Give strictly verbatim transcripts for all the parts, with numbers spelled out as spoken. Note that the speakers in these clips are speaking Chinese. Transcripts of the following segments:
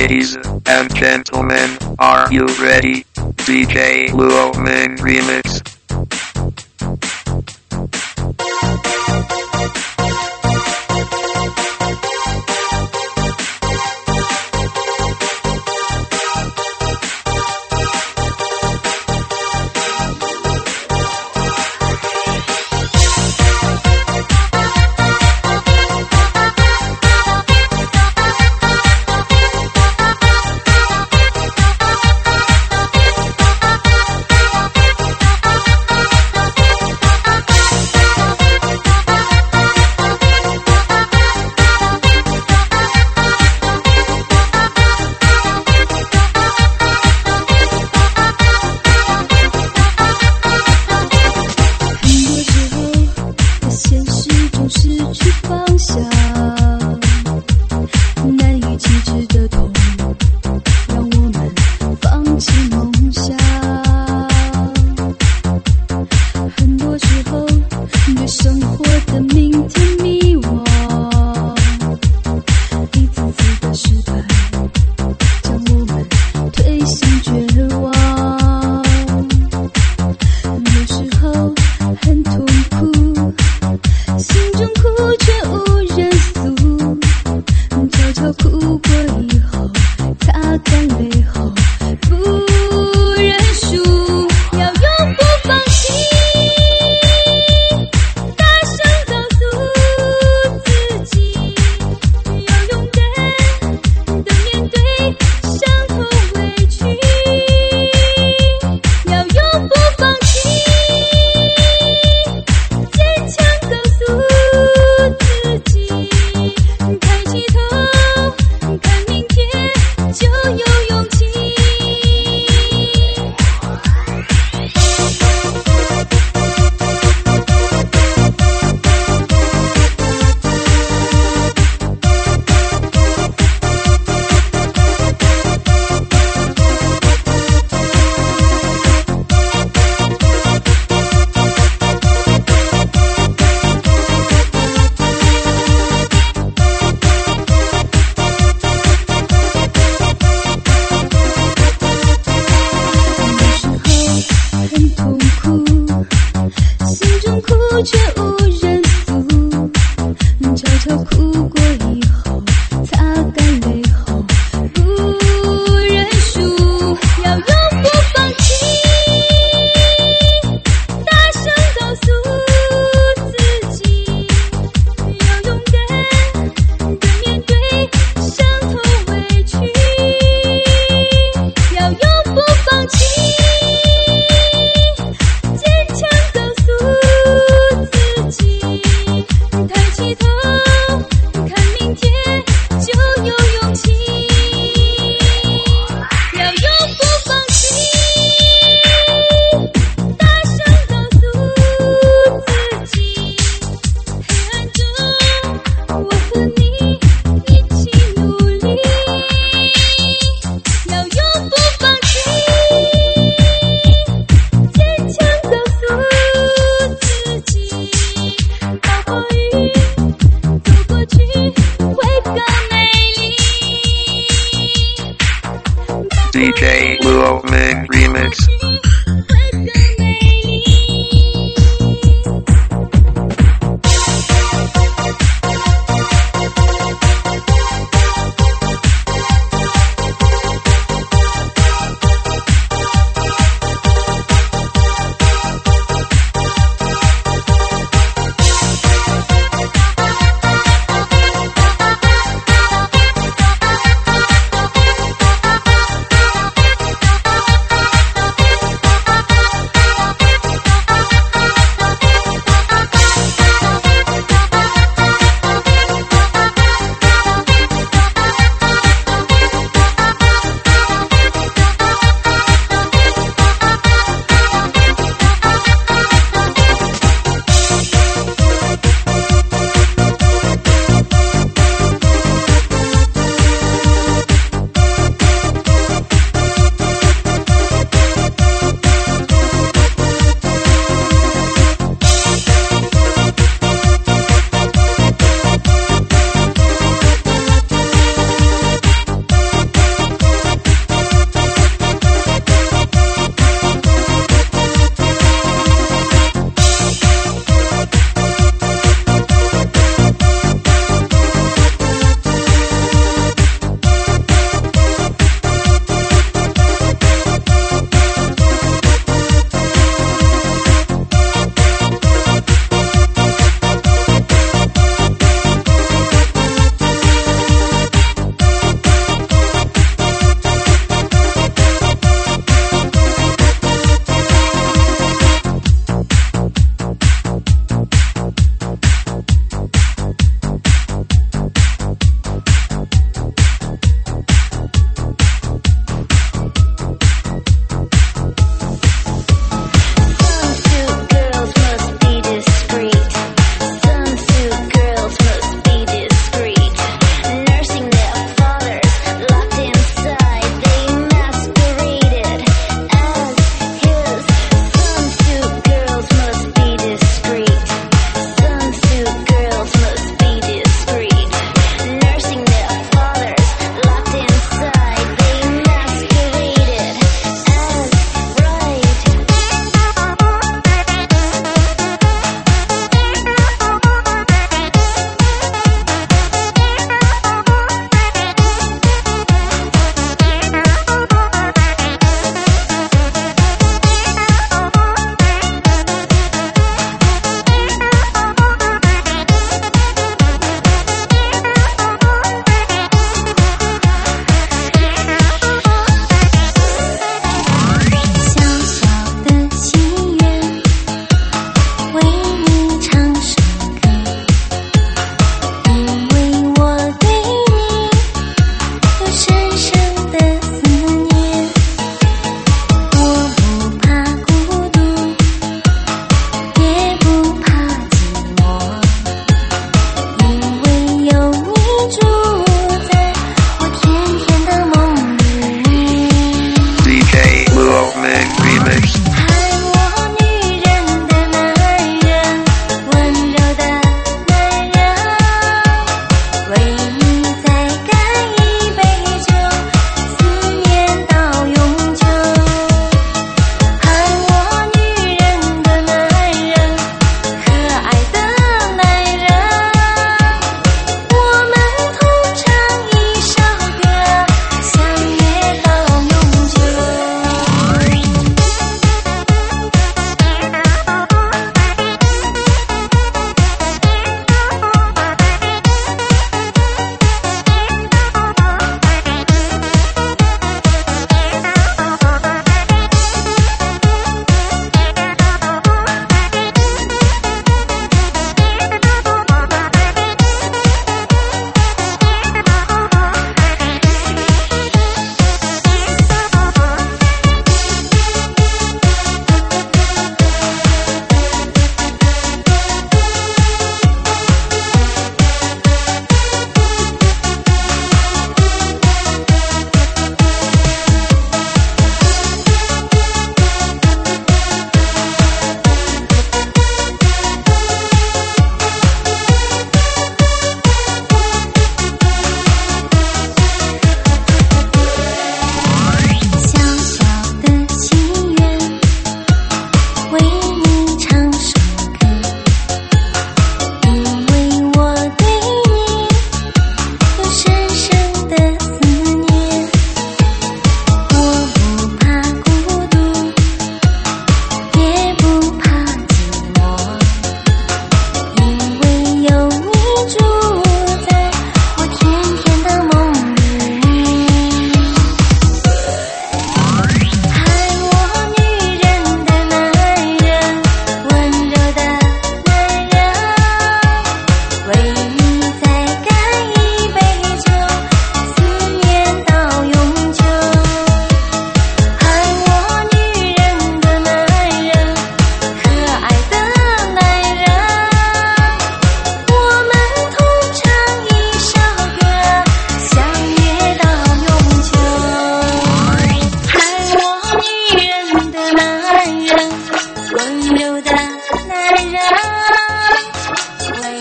Ladies and gentlemen, are you ready? D J Luomin Remix. D J Luomin Remix.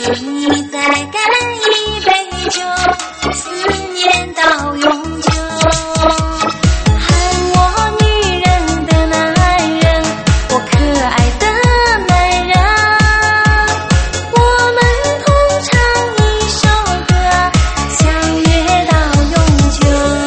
你再干一杯酒，思念到永久。喊我女人的男人，我可爱的男人，我们同唱一首歌，相约到永久。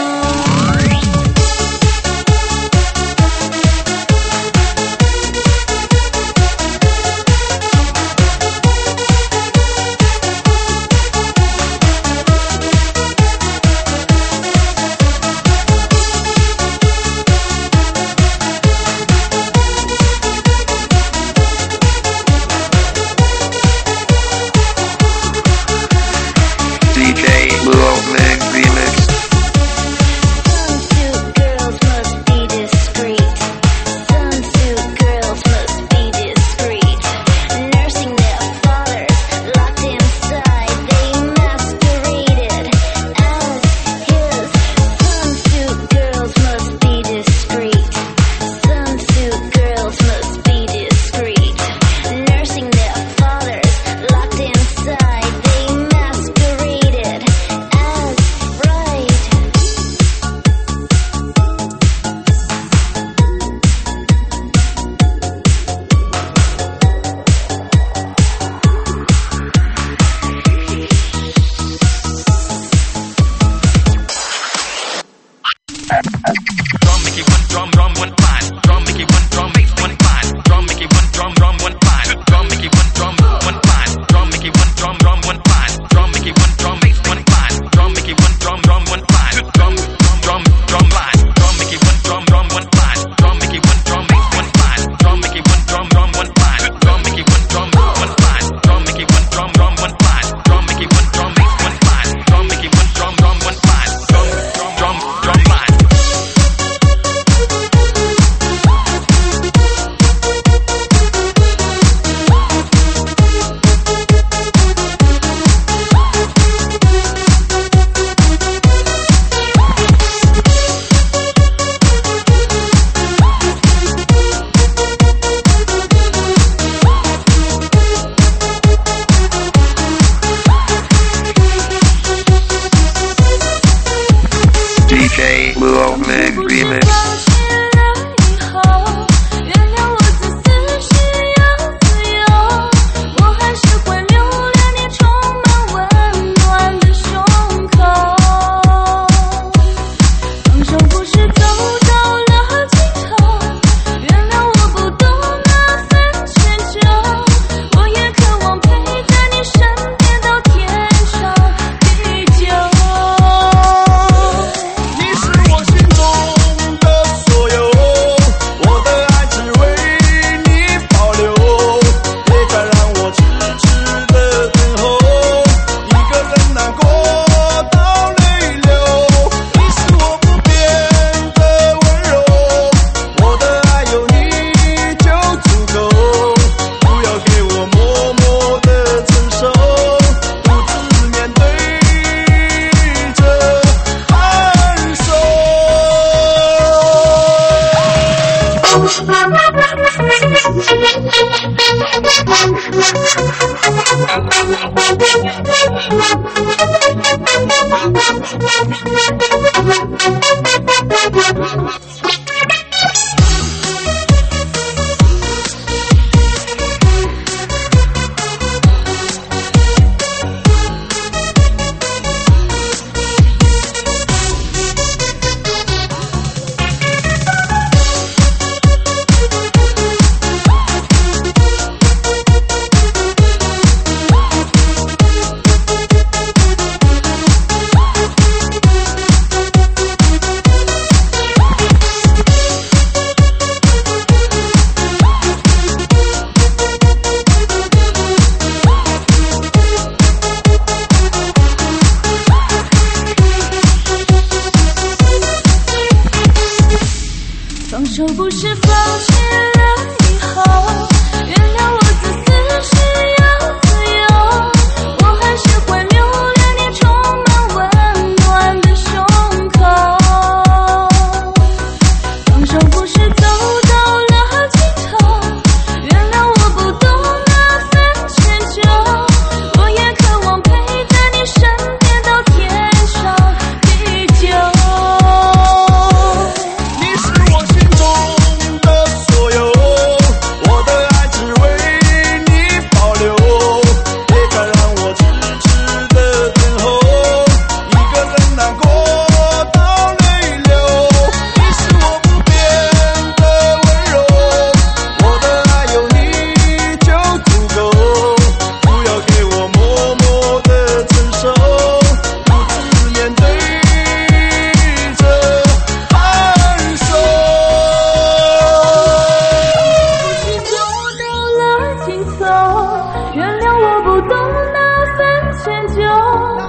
D J Luoman Remix. Sunsuit girls must be discreet. Sunsuit girls must be discreet. Nursing their fathers locked inside, they masqueraded as his. Sunsuit girls must be discreet. Sunsuit girls must be discreet. Nursing their fathers locked inside, they masqueraded as bride. Drum make it one drum drum one fine. Drum make it one drum bass one fine. Drum make it one drum drum one fine. Drum make it one drum one fine. Drum make it one drum drum one fine. Drum make it one drum bass one fine. Drum make it one drum drum one fine. Drum drum drum line. Drum make it one drum drum one fine. Drum make it one drum bass one fine. Drum make it one drum drum one fine. Drum make it one drum one fine. Drum make it one drum drum one fine. Drum make it one drum bass one fine. Drum make it one drum drum one fine. Drum drum drum line. D J Luoman Remix.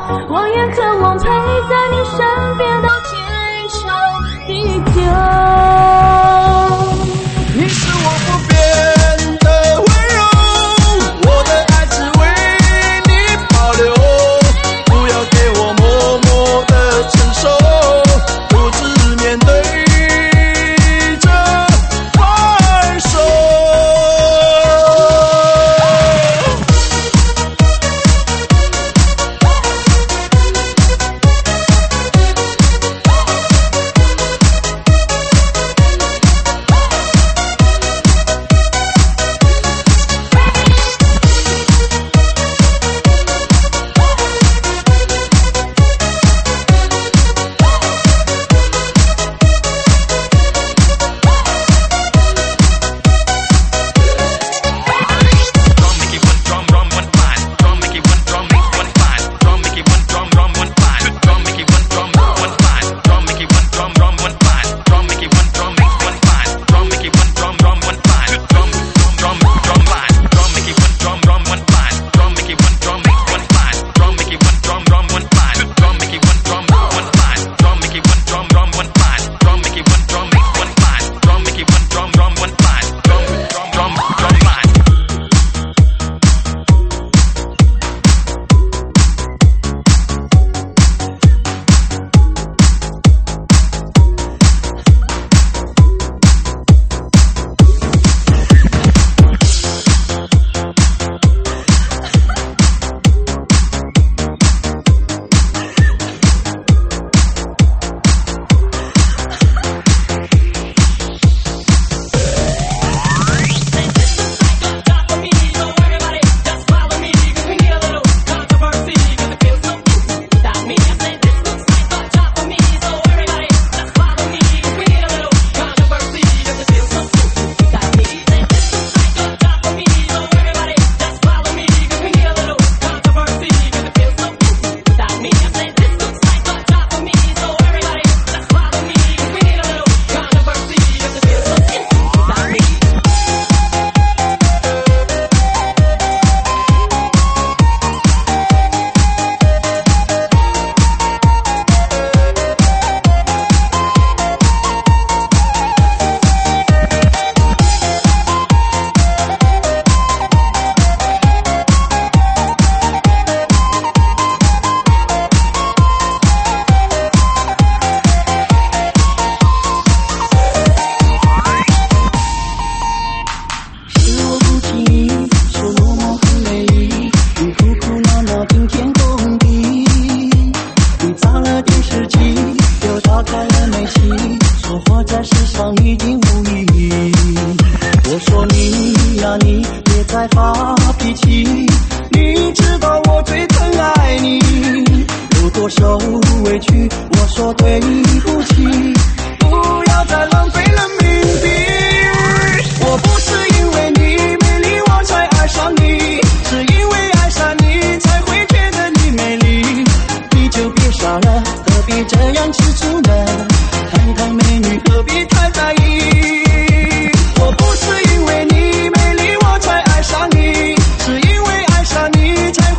我也渴望陪在你身边到天长地久。 你是我不变的温柔，我的爱只为你保留，不要给我默默的承受，独自面对着分手。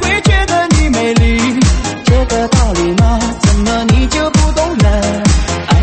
这个道理嘛，怎么你就不懂了？爱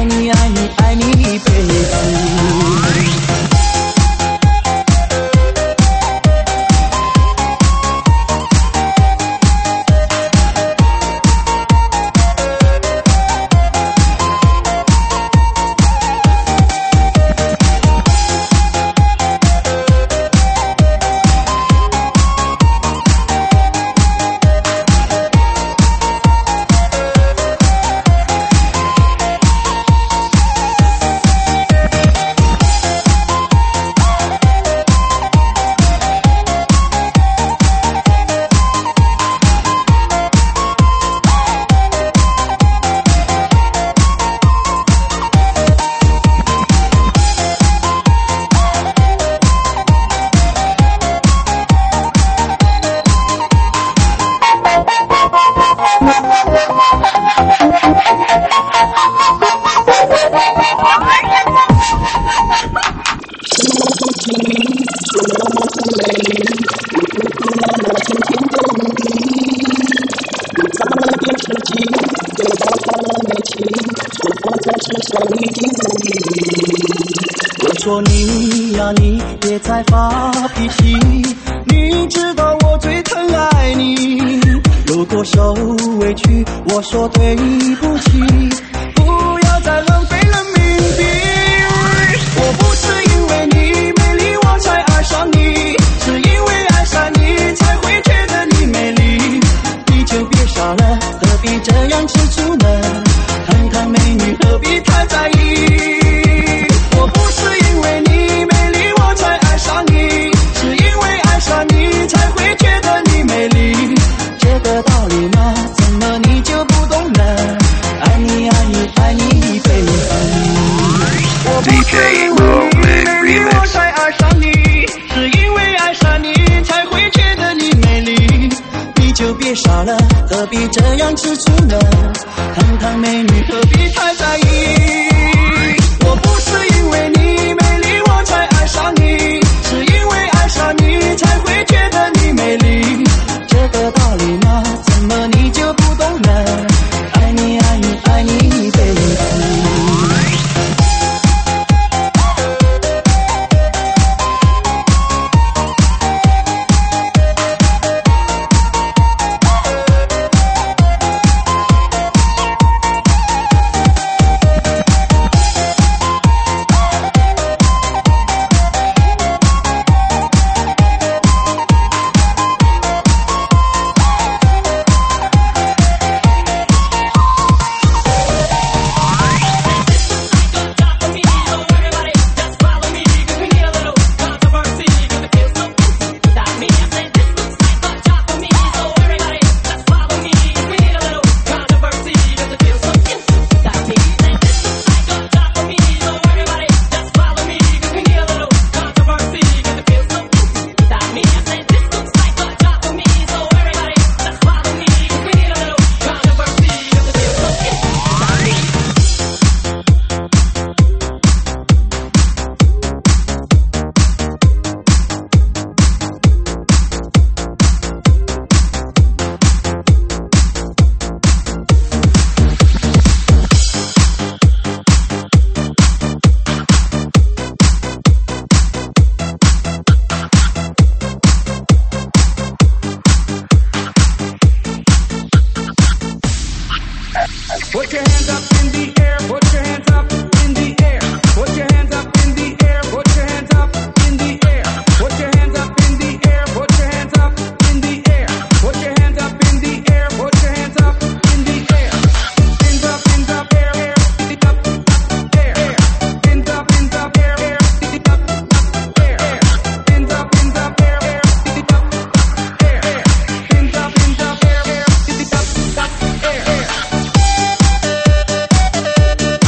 说你呀，你别再发脾气，你知道我最疼爱你。如果受委屈，我说对不起，不要再浪费了冥币。我不是因为你美丽我才爱上你，是因为爱上你才会觉得你美丽。你就别傻了，何必这样执着呢？堂堂美女何必太在意？我不是因为你美丽我才爱上你，是因为爱上你才会觉得你美丽。这个道理嘛，怎么你就不懂呢？爱你爱你爱你被你爱你。我不是因为你美丽我才爱上你，是因为爱上你才会觉得你美丽。你就别傻了，何必这样执着呢？堂堂美女何必太在意？我不是因为你美丽我才爱上你，是因为爱上你才会觉得你美丽。这个道理嘛，怎么你就不懂呢？爱你爱你爱你被你爱你。 Put your hands up in the air, put your hands up in the air. Put your hands up in the air, put your hands up in the air. Put your hands up in the air, put your hands up in the air. Put your hands up in the air, put your hands up in the air. Hands up, hands up, air, air, up, up, air, air. Hands up, hands up, air, air, up, up, air, air. Hands up, hands up, air, air, up, up, air, air. Hands up, hands up, air, air, up, up, air, air.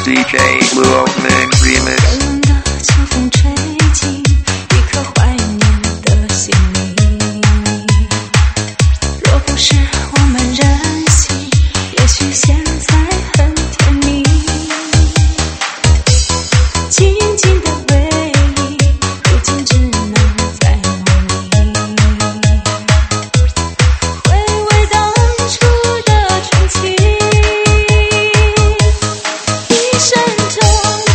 D J Luoman Remix。 冷的秋风吹进一颗怀念的心里，若不是我们任性，也许现在很甜蜜。静静的回忆，如今只能在梦里回味当初的纯情。一生中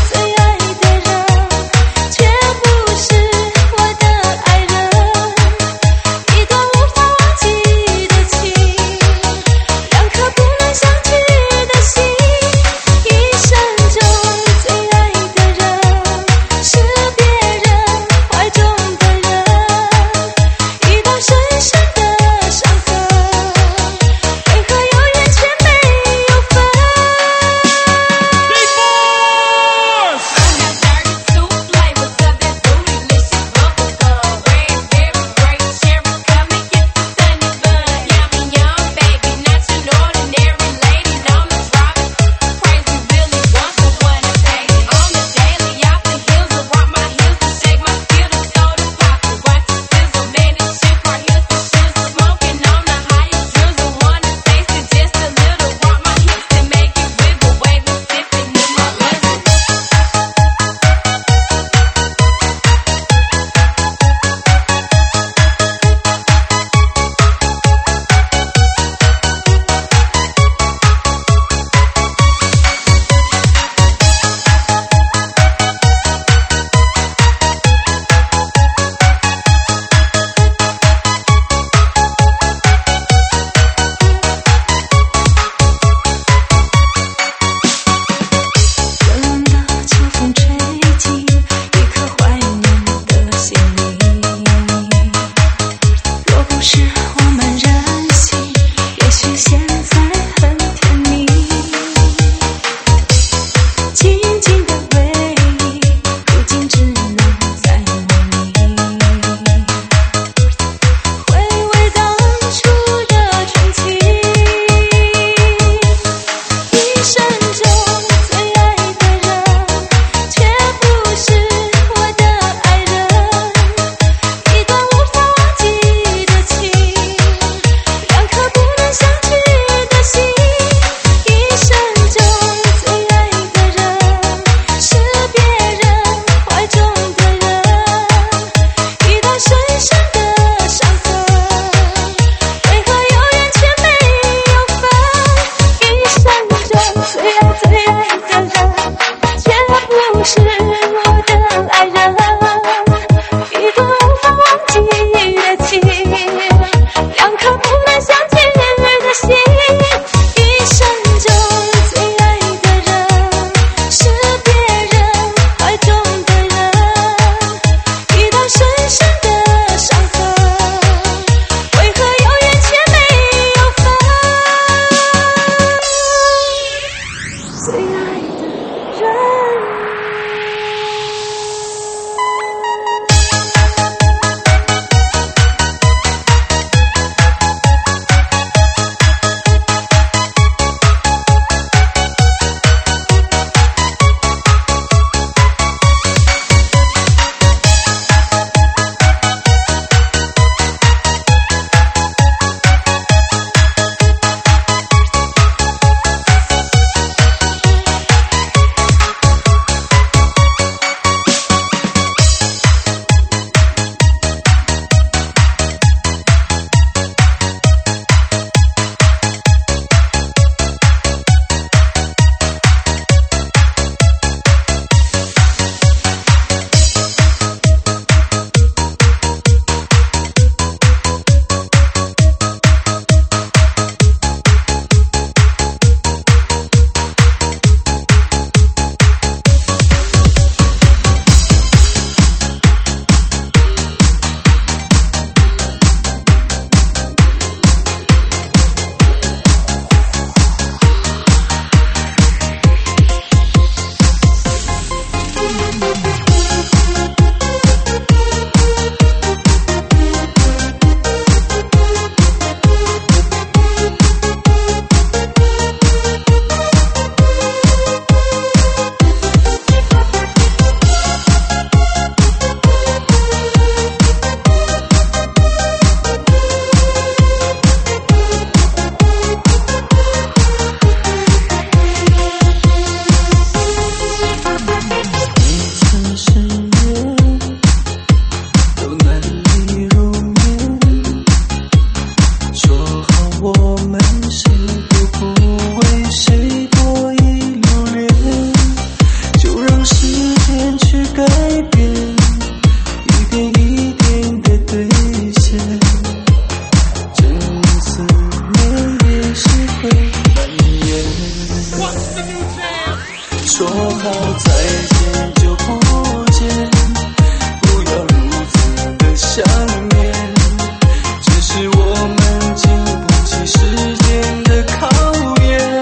说好再见就不见，不要如此的想念，只是我们经不起时间的考验。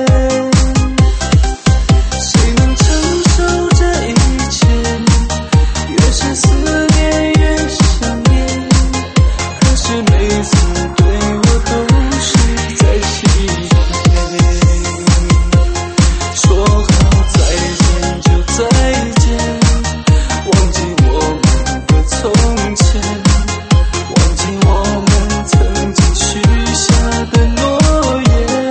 谁能承受这一切？越是思念越想念，可是每次对我都是在欺骗。说好再见就再见，忘记我们的从前，忘记我们曾经许下的诺言。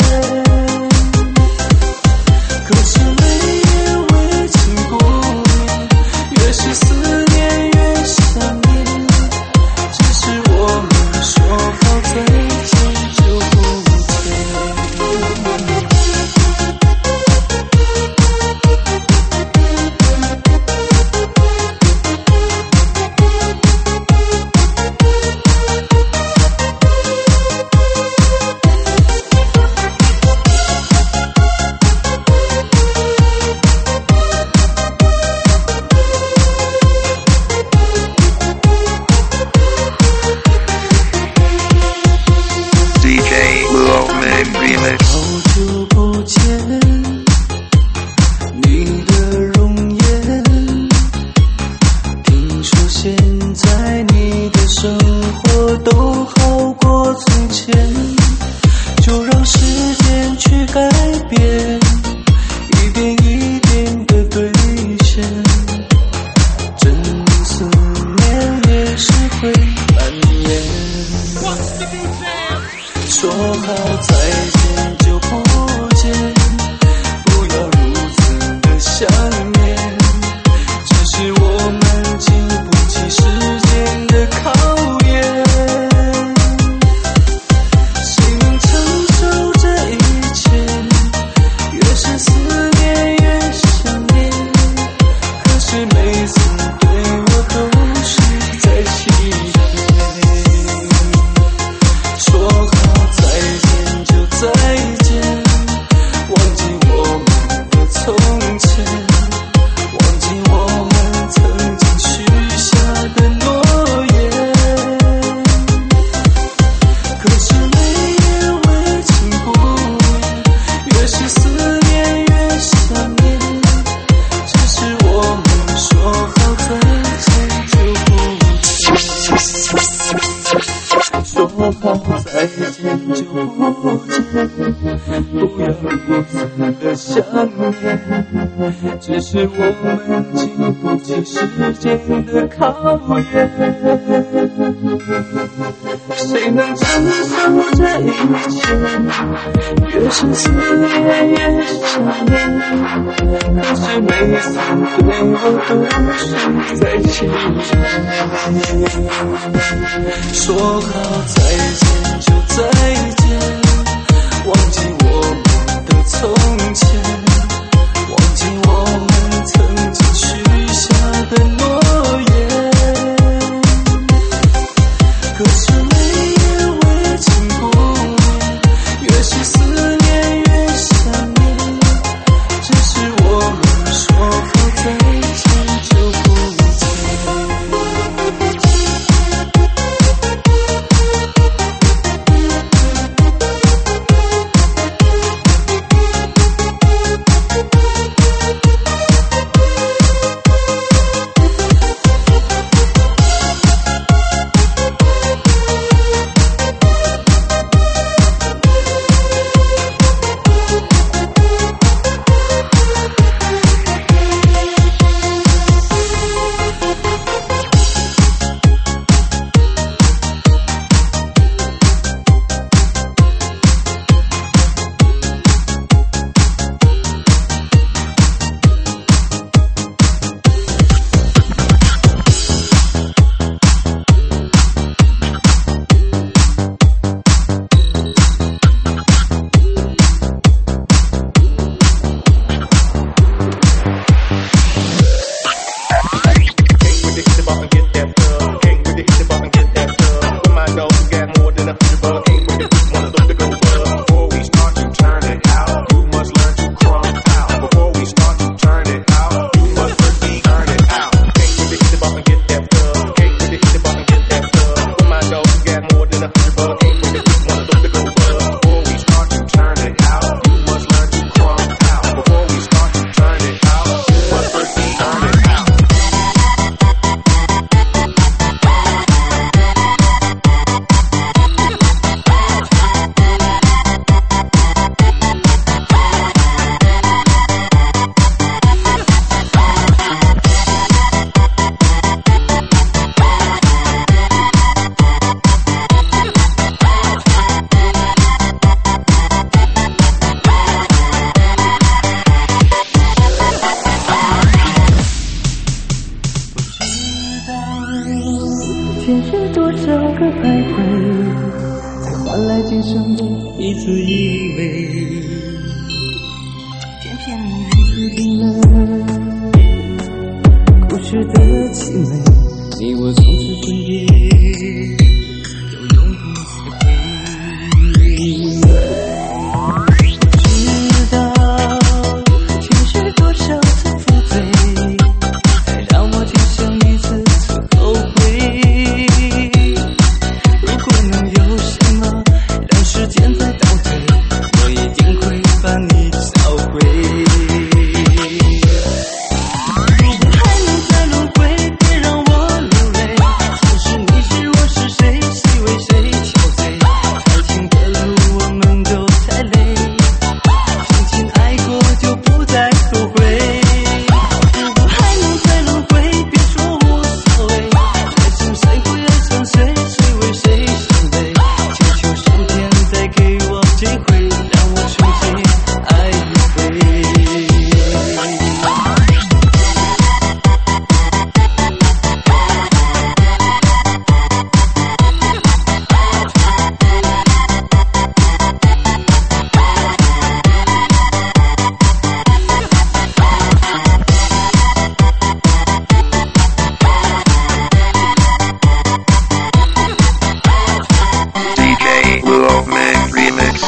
可是每夜未经过眠，越是思念越想念，只是我们说好再见就不见。 D J Luoman Remix. 好久不见你的容颜，听说现在你的生活都好过从前，就让时间去改变，一点一点的兑现，真思念也是会蔓延。说好再见就不见，不要如此的想念，只是我们经不起时间的考验。谁能承受这一切？越是思念越想念，可是每次对我都是在欺骗。说好再见就再见，忘记我们的从前，忘记我们曾经许下的诺言。可是每夜未经过眠，越是思念越想念，只是我们说好再见就不见。说好再见就不见，不要如此的想念，只是我们经不起时间的考验。谁能承受这一切？越是思念越想念，可是每次对我都是在欺骗。说好再见就再见，忘记我们的从前，忘记我们曾经许下的诺言。可是每夜未经过眠，越是思念越想念，只是我们说好再见就不见。 你自以为，偏偏你注定了故事的凄美，你我从此分别，又永不再会。知道前世多少次负罪，才让我今生一次次后悔。如果能有什么让时间再倒退，我一定会把你找回。如果还能再轮回，别让我流泪。前世你是我是谁，谁为谁憔悴？爱情的路我们都太累，曾经爱过就不再后悔。如果还能再轮回，别说无所谓。爱上谁会爱上谁，谁为谁伤悲？求求上天再给我机会，让我重新爱一回。 D J Luo Min Remix.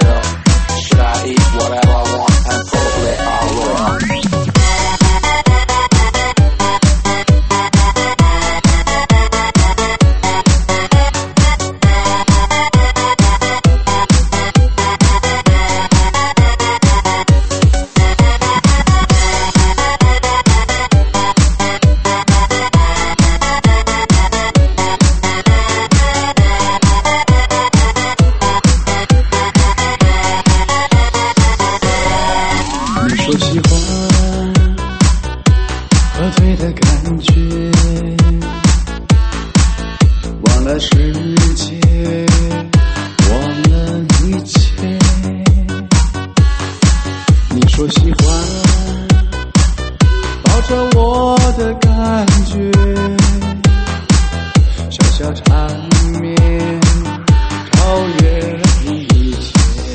pill? Should I eat whatever I want and probably I will? 说喜欢喝醉的感觉，忘了世界，忘了一切。你说喜欢抱着我的感觉，小小缠绵超越了一切。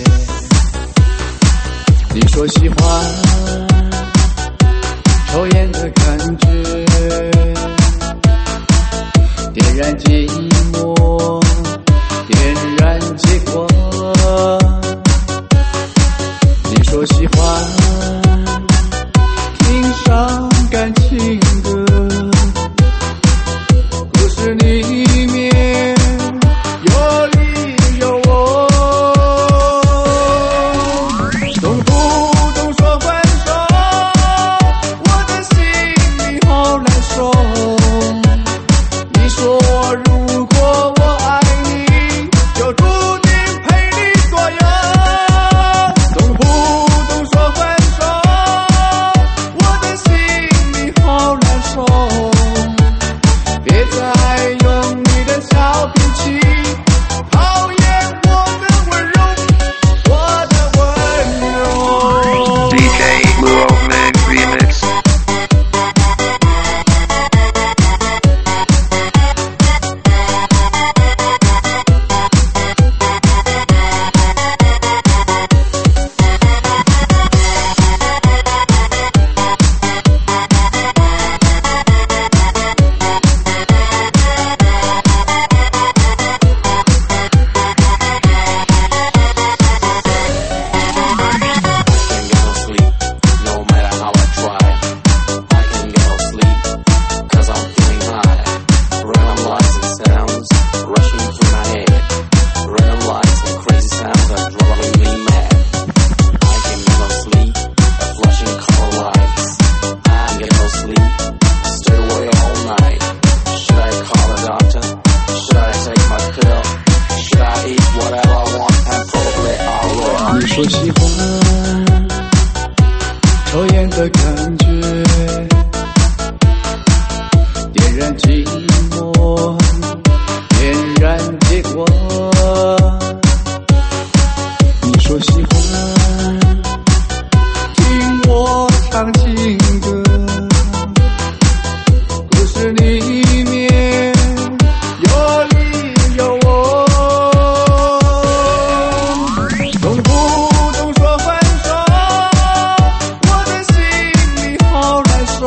你说喜欢抽烟的感觉，点燃寂寞，点燃结果。你说喜欢听伤感情歌，故事里面有你有我。懂不懂说分手，我的心里好难受。你说如果我爱你，就注定陪你左右。懂不懂说分手，我的心里好难受。别再用你的小脾气讨厌我的温柔，我的温柔。 D J Luoman Remix. 你说喜欢抽烟的感觉，点燃寂寞，点燃结果。你说喜欢听我唱情歌，故事里面有你有我。懂不懂说分手，我的心里好难受。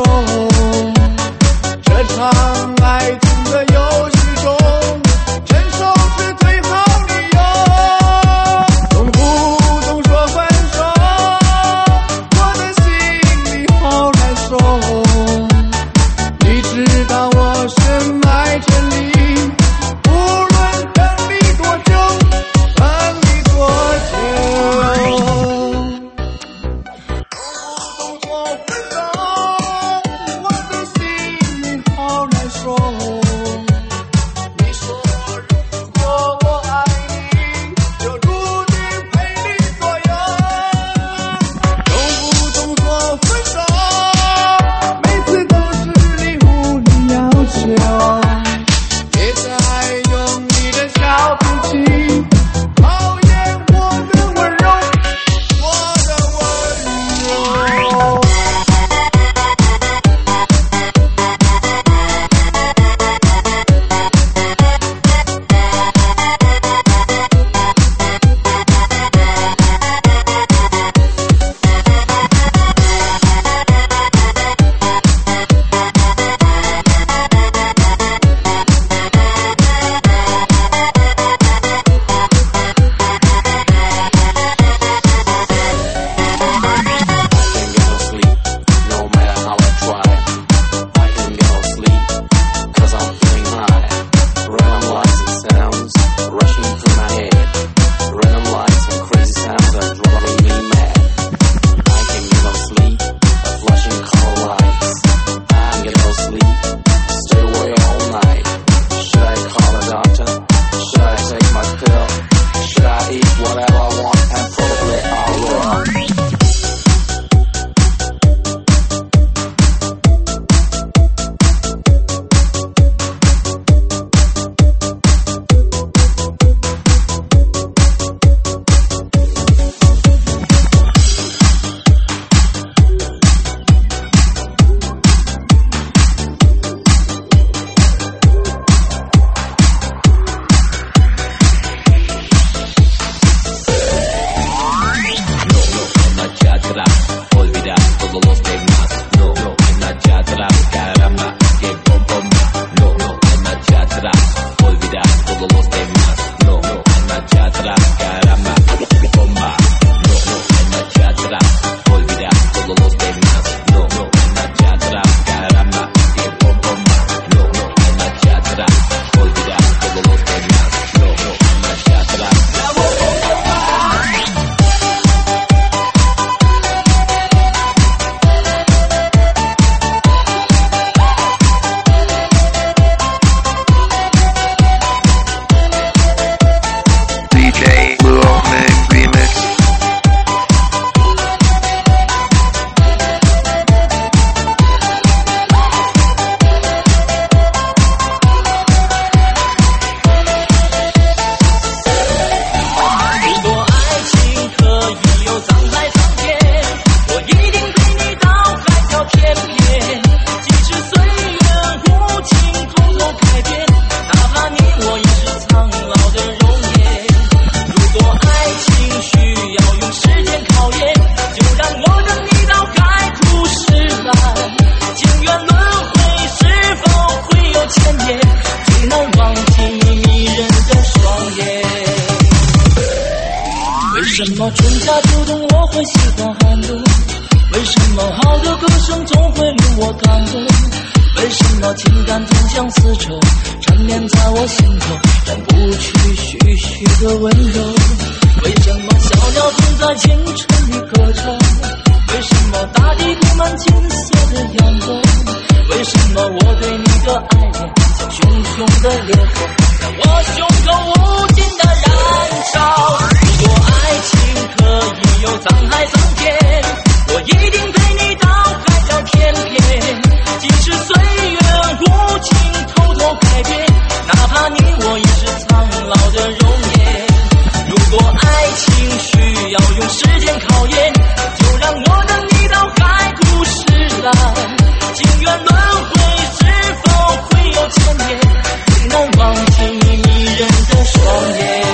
什么春夏秋冬我会喜欢寒冬？为什么好的歌声总会令我感动？为什么情感总像丝绸缠绵在我心头，染不去徐徐的温柔？为什么小鸟总在清晨里歌唱？为什么大地布满金色的阳光？为什么我对你的爱恋像熊熊的烈火，在我胸口无尽的燃烧？如果爱情可以有沧海桑田，我一定陪你到海角天边。即使岁月无情偷偷改变，哪怕你我已是苍老的容颜。如果爱情需要用时间考验，就让我等你到海枯石烂。情缘轮回是否会有千年，最难忘记你迷人的双眼。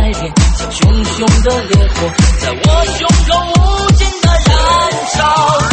在我胸口无尽的燃烧。